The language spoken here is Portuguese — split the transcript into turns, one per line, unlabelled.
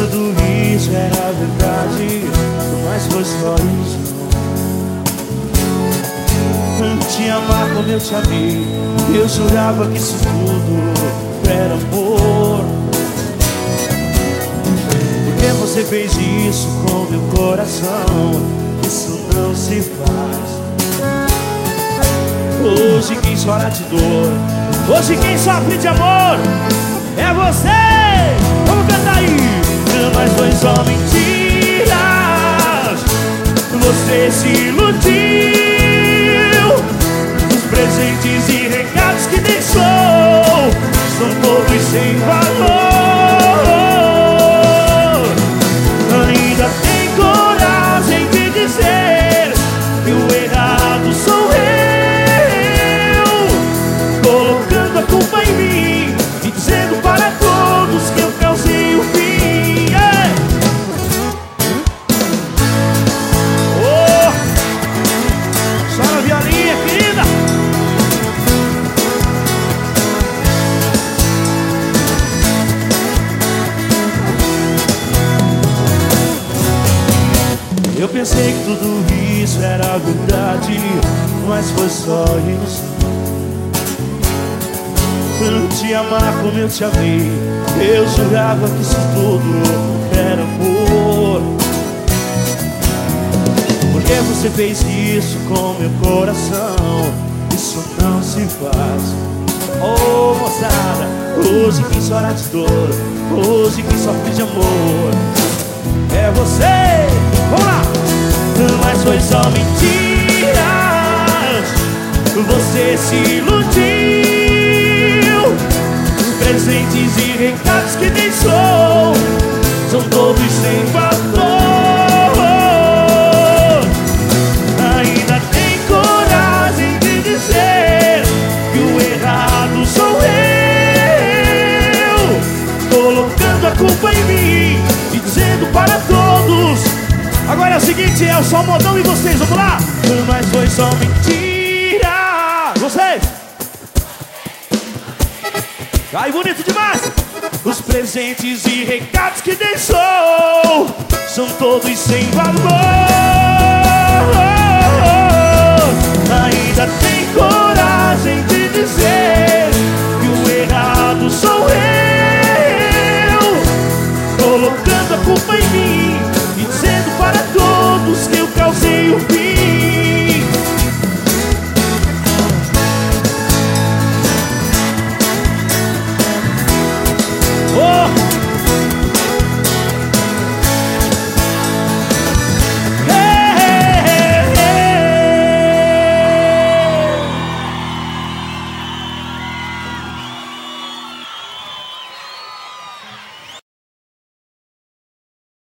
tudo isso era verdade, mas foi só ilusão. Te amar como eu te amei, eu jurava que isso tudo era amor. Por que você fez isso com meu coração? Isso não se faz. Hoje quem chora de dor, hoje quem sofre de amor é você. Vamos cantar aí. Mas foi só mentiras, você se iludiu. Os presentes e recados que deixou são todos sem valor. Ainda tem coragem de dizer que o errado sou eu, colocando a culpa em mim e dizendo para todos que eu causei o fim. Oh, chora a violinha, querida. Eu pensei que tudo isso era verdade, mas foi só ilusão. Te amar como eu te amei, eu jurava que isso tudo era amor. Por que você fez isso com meu coração? Isso não se faz. Oh, moçada, hoje quem chora de dor, hoje quem sofre de amor é você. Vamos lá! Mas foi só mentiras, você se iludiu. Os presentes e recados que deixou são todos sem valor. Ainda tem coragem de dizer que o errado sou eu, colocando a culpa em mim e dizendo para todos. Agora é o seguinte, é o só modão e vocês, vamos lá? Mas foi só mentira. Vocês? Ai, bonito demais. Os presentes e recados que deixou são todos sem valor. Ainda tem